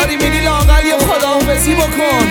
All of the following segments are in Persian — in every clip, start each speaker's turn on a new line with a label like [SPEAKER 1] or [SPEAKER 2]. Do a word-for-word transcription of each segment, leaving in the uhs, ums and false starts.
[SPEAKER 1] داری میری لااقل یه خداحافظی بکن.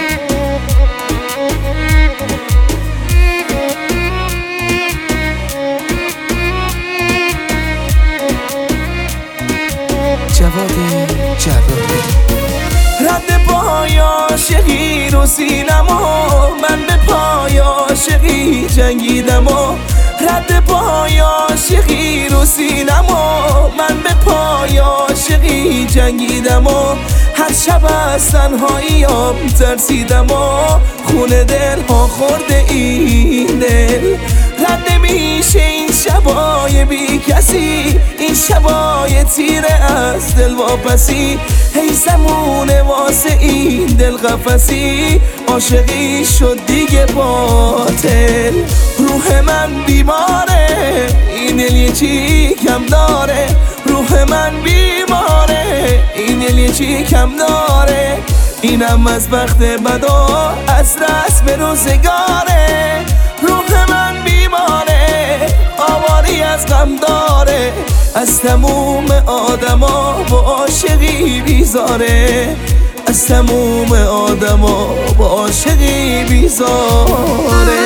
[SPEAKER 2] جواد جراحی
[SPEAKER 1] رد پای عاشقی رو سینما، من به پای عاشقی جنگیدم و رد پای عاشقی رو سینما، من به پای عاشقی جنگیدم و هر شب از تنهاییام ترسیدم و خون دل ها خورده این دل. رد نمیشه این شبای بی کسی، این شبای تیره از دل واپسی. هی زمونه واسه این دل قفسی، عاشقی شد دیگه باطل. روح من بیماره، این دل یه چی کم داره. روح من بیماره، این دل یه چی کم داره. اینم از بخت بدا، از رسم روزگاره. روح من بیماره، آواری از غم داره. از تموم آدما با عاشقی بیزاره. از تموم آدما با عاشقی بیزاره.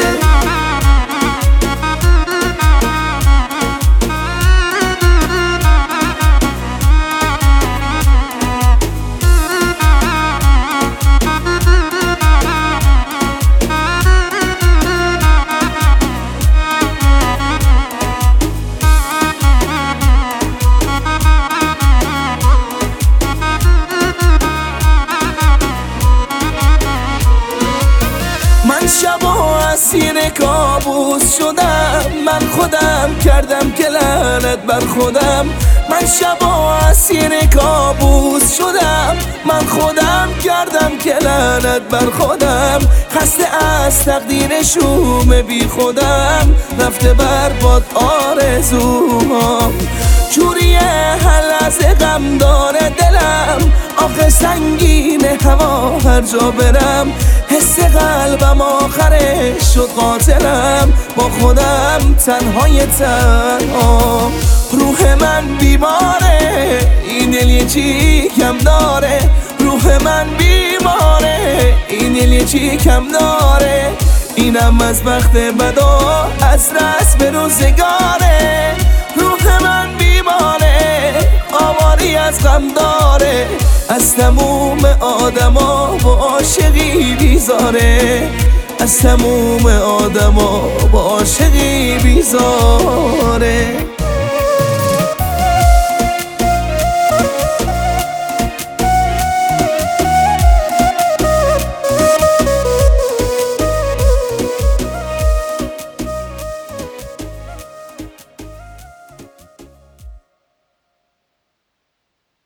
[SPEAKER 1] شبا اسیر کابوس شدم، من خودم کردم که لعنت بر خودم. من شبا اسیر کابوس شدم، من خودم کردم که لعنت بر خودم. خسته از تقدیر شوم بی خودم، رفته بر باد آرزوهام. جوریه هر لحظه غم داره دلم، آخه سنگینه هوا هر جا برم. حس قلبم آخرش شد قاتلم، با خودم تنهای تنها. روح من بیماره، این دل یه چی کم داره. روح من بیماره، این دل یه چی کم داره. اینم از بخت بدا، از رسم روزگاره. روح من بیماره، آواری از غم داره. از تموم آدما با عاشقی بیزاره. از تموم آدما با عاشقی بیزاره.